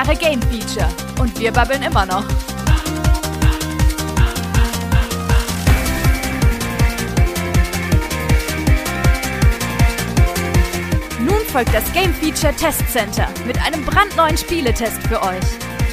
Woche Game Feature. Und wir babbeln immer noch. Nun folgt das Game Feature Test Center mit einem brandneuen Spieletest für euch.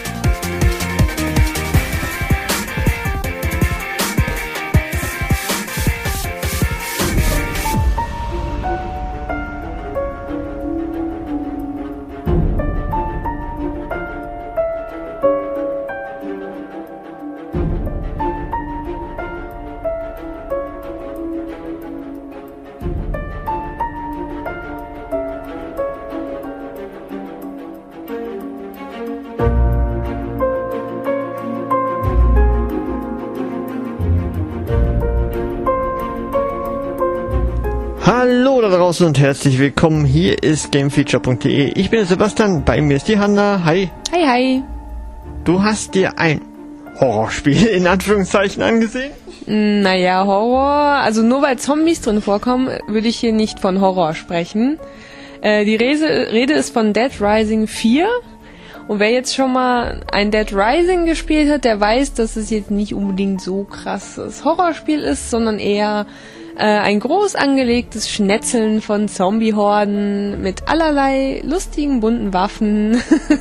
Hallo da draußen und herzlich willkommen. Hier ist Gamefeature.de. Ich bin der Sebastian, bei mir ist die Hanna. Hi. Hi, hi. Du hast dir ein Horrorspiel in Anführungszeichen angesehen? Naja, Horror, also nur weil Zombies drin vorkommen, würde ich hier nicht von Horror sprechen. Die Rede ist von Dead Rising 4. Und wer jetzt schon mal ein Dead Rising gespielt hat, der weiß, dass es jetzt nicht unbedingt so krasses Horrorspiel ist, sondern eher ein groß angelegtes Schnetzeln von Zombie-Horden mit allerlei lustigen, bunten Waffen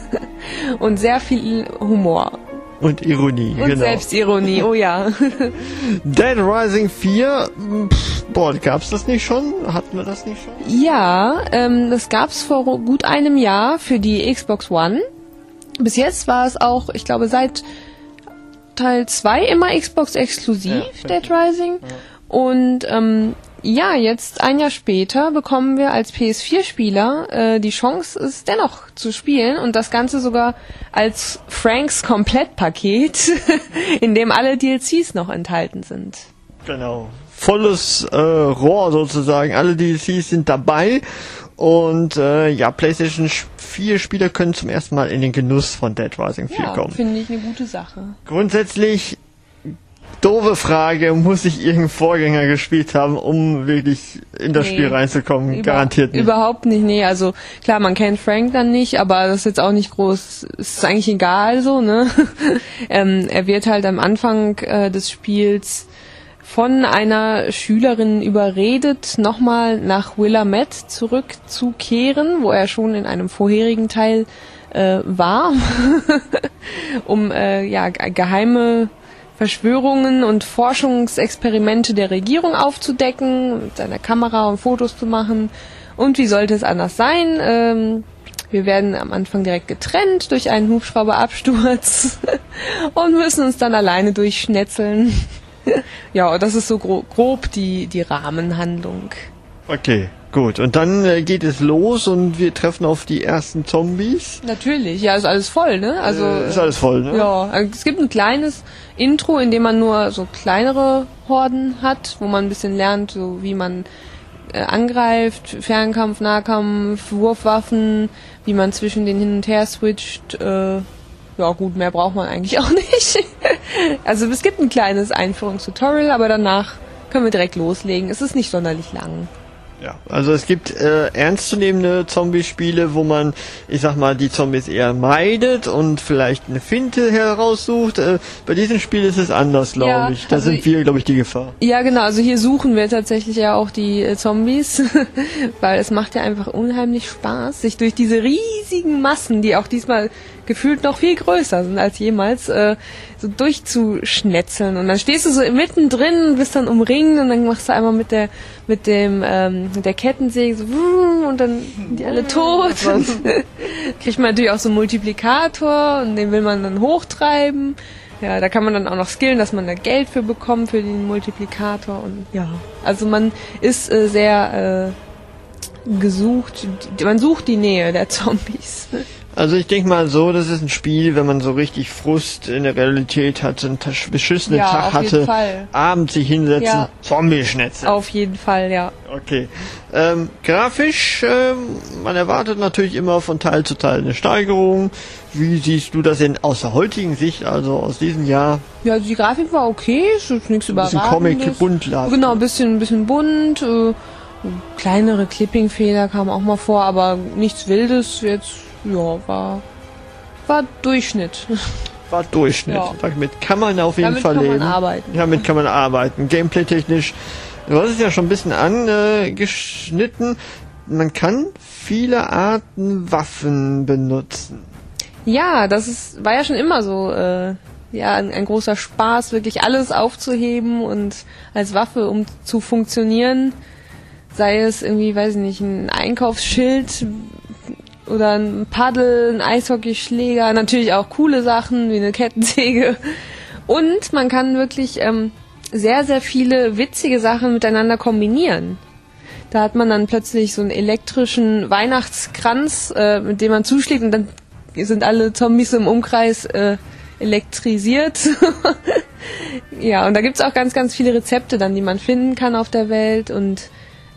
und sehr viel Humor. Und Ironie, und genau. Selbstironie, oh ja. Dead Rising 4, gab's das nicht schon? Hatten wir das nicht schon? Ja, das gab's vor gut einem Jahr für die Xbox One. Bis jetzt war es auch, ich glaube, seit Teil 2 immer Xbox exklusiv, ja, Dead Rising. Ja. Und jetzt ein Jahr später bekommen wir als PS4-Spieler die Chance, es dennoch zu spielen und das Ganze sogar als Franks Komplettpaket, in dem alle DLCs noch enthalten sind. Genau, volles Rohr sozusagen, alle DLCs sind dabei und PlayStation 4 Spieler können zum ersten Mal in den Genuss von Dead Rising 4 kommen. Ja, finde ich eine gute Sache. Grundsätzlich doofe Frage, muss ich irgendeinen Vorgänger gespielt haben, um wirklich in das Spiel reinzukommen? Garantiert nicht. Überhaupt nicht, nee. Also klar, man kennt Frank dann nicht, aber das ist jetzt auch nicht groß, ist eigentlich egal so, ne? Er wird halt am Anfang des Spiels von einer Schülerin überredet, nochmal nach Willamette zurückzukehren, wo er schon in einem vorherigen Teil war, um geheime Verschwörungen und Forschungsexperimente der Regierung aufzudecken, mit seiner Kamera und Fotos zu machen. Und wie sollte es anders sein? Wir werden am Anfang direkt getrennt durch einen Hubschrauberabsturz und müssen uns dann alleine durchschnetzeln. Ja, das ist so grob die Rahmenhandlung. Okay, gut. Und dann geht es los und wir treffen auf die ersten Zombies. Natürlich, ja, ist alles voll, ne? Also ist alles voll, ne? Ja, es gibt ein kleines Intro, in dem man nur so kleinere Horden hat, wo man ein bisschen lernt, so wie man angreift, Fernkampf, Nahkampf, Wurfwaffen, wie man zwischen den hin und her switcht. Ja gut, mehr braucht man eigentlich auch nicht. Also es gibt ein kleines Einführungstutorial, aber danach können wir direkt loslegen. Es ist nicht sonderlich lang. Ja, also es gibt ernstzunehmende Zombie-Spiele, wo man, ich sag mal, die Zombies eher meidet und vielleicht eine Finte heraussucht. Bei diesem Spiel ist es anders, glaube ich. Da sind wir, glaube ich, die Gefahr. Ja, genau. Also hier suchen wir tatsächlich ja auch die Zombies, weil es macht ja einfach unheimlich Spaß, sich durch diese riesigen Massen, die auch diesmal gefühlt noch viel größer sind als jemals, so durchzuschnetzeln. Und dann stehst du so mittendrin, bist dann umringt und dann machst du einmal mit der Kettensäge so und dann sind die alle tot. Kriegt man natürlich auch so einen Multiplikator und den will man dann hochtreiben. Ja, da kann man dann auch noch skillen, dass man da Geld für bekommt für den Multiplikator und ja. Also man ist sehr gesucht, man sucht die Nähe der Zombies. Also ich denke mal so, das ist ein Spiel, wenn man so richtig Frust in der Realität hat, einen beschissenen Tag hatte, abends sich hinsetzen, Zombie-Schnetzel. Auf jeden Fall, ja. Okay. Grafisch, man erwartet natürlich immer von Teil zu Teil eine Steigerung. Wie siehst du das denn aus der heutigen Sicht, also aus diesem Jahr? Ja, also die Grafik war okay, ist nichts Überragendes. Ein bisschen Comic-Buntladen. Genau, ein bisschen bunt, kleinere Clipping-Fehler kamen auch mal vor, aber nichts Wildes jetzt. Ja, war war Durchschnitt. War Durchschnitt. Ja. Damit kann man auf jeden Fall leben. Damit kann man arbeiten. Gameplay-technisch, du hast es ja schon ein bisschen angeschnitten. Man kann viele Arten Waffen benutzen. Ja, war ja schon immer so, ein großer Spaß, wirklich alles aufzuheben und als Waffe zu funktionieren. Sei es irgendwie, weiß ich nicht, ein Einkaufsschild oder ein Paddel, ein Eishockeyschläger, natürlich auch coole Sachen wie eine Kettensäge. Und man kann wirklich sehr, sehr viele witzige Sachen miteinander kombinieren. Da hat man dann plötzlich so einen elektrischen Weihnachtskranz, mit dem man zuschlägt und dann sind alle Zombies im Umkreis elektrisiert. Ja, und da gibt's auch ganz, ganz viele Rezepte dann, die man finden kann auf der Welt und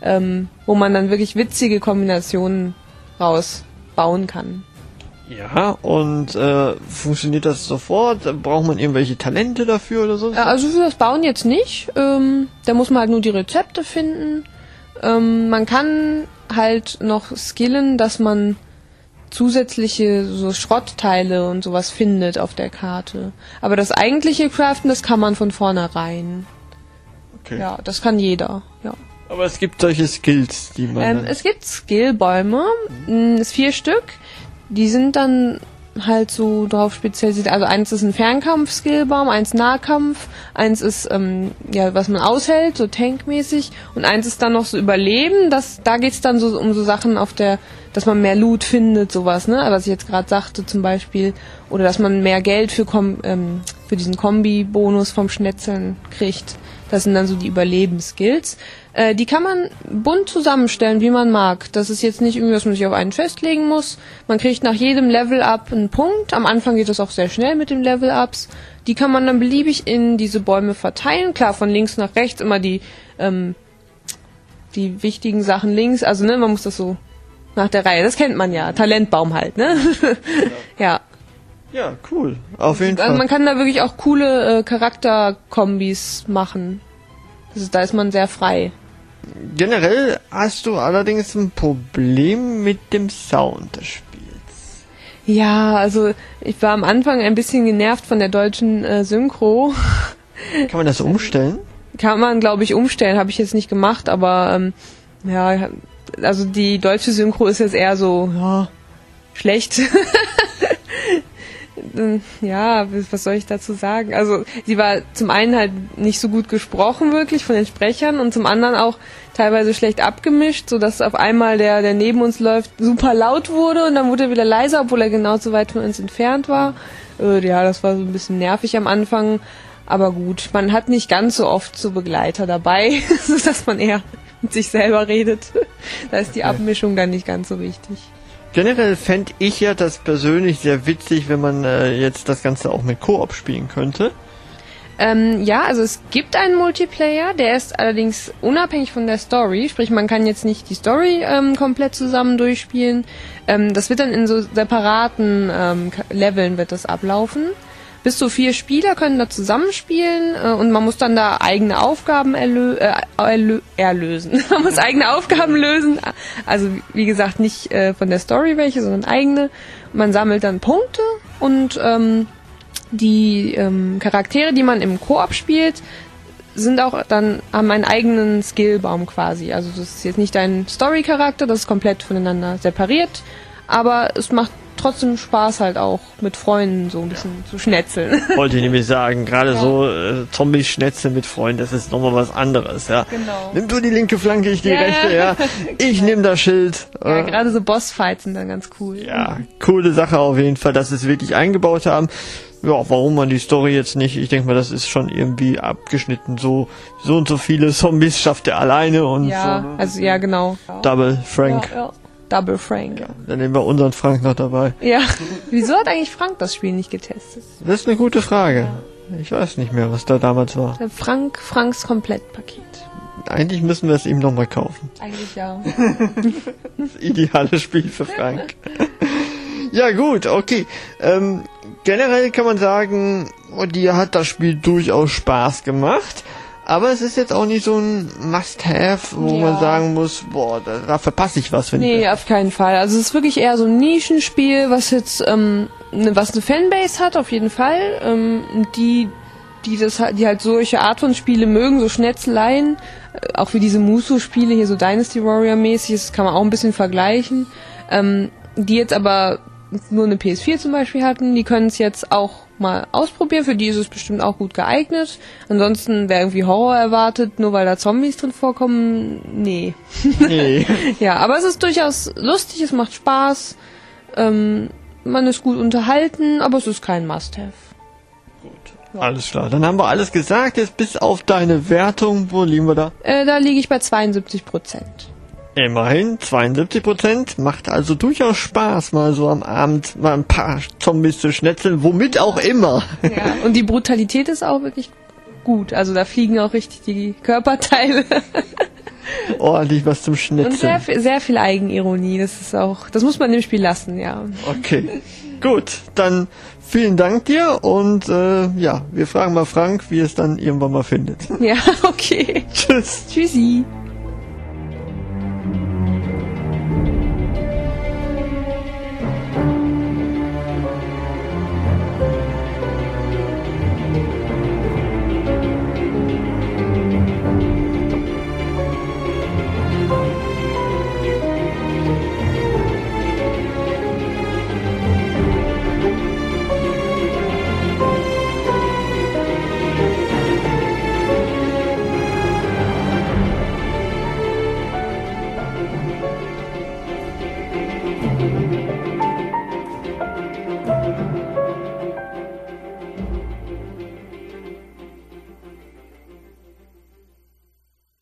wo man dann wirklich witzige Kombinationen rausbauen kann. Ja, und funktioniert das sofort? Braucht man irgendwelche Talente dafür oder so? Also für das Bauen jetzt nicht. Da muss man halt nur die Rezepte finden. Man kann halt noch skillen, dass man zusätzliche so Schrottteile und sowas findet auf der Karte. Aber das eigentliche Craften, das kann man von vornherein. Okay. Ja, das kann jeder, ja. Aber es gibt solche Skills, die man... Es gibt Skillbäume, ist 4 Stück. Die sind dann halt so drauf spezialisiert. Also eins ist ein Fernkampf-Skillbaum, eins Nahkampf, eins ist, was man aushält, so tankmäßig. Und eins ist dann noch so Überleben. Da geht's dann so um so Sachen dass man mehr Loot findet, sowas, ne? Was ich jetzt gerade sagte zum Beispiel. Oder dass man mehr Geld für diesen Kombi-Bonus vom Schnetzeln kriegt. Das sind dann so die Überlebensskills. Die kann man bunt zusammenstellen, wie man mag. Das ist jetzt nicht irgendwie, dass man sich auf einen festlegen muss. Man kriegt nach jedem Level-Up einen Punkt. Am Anfang geht das auch sehr schnell mit den Level-Ups. Die kann man dann beliebig in diese Bäume verteilen. Klar, von links nach rechts immer die wichtigen Sachen links. Also, ne, man muss das so nach der Reihe. Das kennt man ja. Talentbaum halt, ne? Ja. Ja, cool. Auf jeden Fall. Man kann da wirklich auch coole Charakterkombis machen. Da ist man sehr frei. Generell hast du allerdings ein Problem mit dem Sound des Spiels. Ja, also ich war am Anfang ein bisschen genervt von der deutschen Synchro. Kann man das umstellen? Kann man, glaube ich, umstellen. Habe ich jetzt nicht gemacht, aber also die deutsche Synchro ist jetzt eher so schlecht. Ja, was soll ich dazu sagen? Also sie war zum einen halt nicht so gut gesprochen wirklich von den Sprechern und zum anderen auch teilweise schlecht abgemischt, sodass auf einmal der neben uns läuft super laut wurde und dann wurde er wieder leiser, obwohl er genauso weit von uns entfernt war. Ja, das war so ein bisschen nervig am Anfang, aber gut, man hat nicht ganz so oft so Begleiter dabei, sodass man eher mit sich selber redet. Da ist die Abmischung dann nicht ganz so wichtig. Generell fände ich ja das persönlich sehr witzig, wenn man jetzt das Ganze auch mit Koop spielen könnte. Ja, also es gibt einen Multiplayer, der ist allerdings unabhängig von der Story, sprich man kann jetzt nicht die Story komplett zusammen durchspielen. Das wird dann in so separaten Leveln wird das ablaufen. Bis zu 4 Spieler können da zusammenspielen und man muss dann da eigene Aufgaben erlösen. Man muss eigene Aufgaben lösen. Also wie gesagt, nicht von der Story welche, sondern eigene. Man sammelt dann Punkte und die Charaktere, die man im Koop spielt, haben einen eigenen Skillbaum quasi. Also das ist jetzt nicht ein Story-Charakter, das ist komplett voneinander separiert, aber es macht trotzdem Spaß halt auch mit Freunden so ein bisschen zu schnetzeln. Wollte ich nämlich sagen, gerade so Zombie-Schnetzeln mit Freunden, das ist nochmal was anderes, ja. Genau. Nimm du die linke Flanke, ich die rechte, ja. Ich nehme das Schild. Ja, gerade so Bossfights sind dann ganz cool. Ja, coole Sache auf jeden Fall, dass sie es wirklich eingebaut haben. Ja, warum man die Story jetzt nicht, ich denke mal, das ist schon irgendwie abgeschnitten, so und so viele Zombies schafft er alleine und ja, so. Ne? Also ja, genau. Double Frank. Ja. Double Frank. Ja, dann nehmen wir unseren Frank noch dabei. Ja. Wieso hat eigentlich Frank das Spiel nicht getestet? Das ist eine gute Frage. Ich weiß nicht mehr, was da damals war. Franks Komplettpaket. Eigentlich müssen wir es ihm nochmal kaufen. Eigentlich ja. Das ideale Spiel für Frank. Ja gut, okay. Generell kann man sagen, dir hat das Spiel durchaus Spaß gemacht. Aber es ist jetzt auch nicht so ein Must-Have, wo man sagen muss, boah, da verpasse ich was. Nee, auf keinen Fall. Also es ist wirklich eher so ein Nischenspiel, was jetzt was eine Fanbase hat, auf jeden Fall. Die halt solche Art von Spiele mögen, so Schnetzeleien, auch wie diese Musou-Spiele hier so Dynasty Warrior-mäßig, das kann man auch ein bisschen vergleichen. Die jetzt aber nur eine PS4 zum Beispiel hatten, die können es jetzt auch mal ausprobieren, für die ist es bestimmt auch gut geeignet. Ansonsten, wer irgendwie Horror erwartet, nur weil da Zombies drin vorkommen, nee. Ja, aber es ist durchaus lustig, es macht Spaß, man ist gut unterhalten, aber es ist kein Must-Have. Gut, alles klar. Dann haben wir alles gesagt, jetzt bis auf deine Wertung, wo liegen wir da? Da liege ich bei 72%. Immerhin 72%, macht also durchaus Spaß, mal so am Abend mal ein paar Zombies zu schnetzeln, womit auch immer. Ja, und die Brutalität ist auch wirklich gut, also da fliegen auch richtig die Körperteile. Ordentlich was zum Schnetzeln. Und sehr viel Eigenironie, das muss man im Spiel lassen, ja. Okay, gut, dann vielen Dank dir und ja, wir fragen mal Frank, wie es dann irgendwann mal findet. Ja, okay. Tschüss. Tschüssi.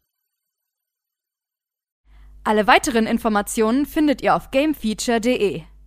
Alle weiteren Informationen findet ihr auf gamefeature.de.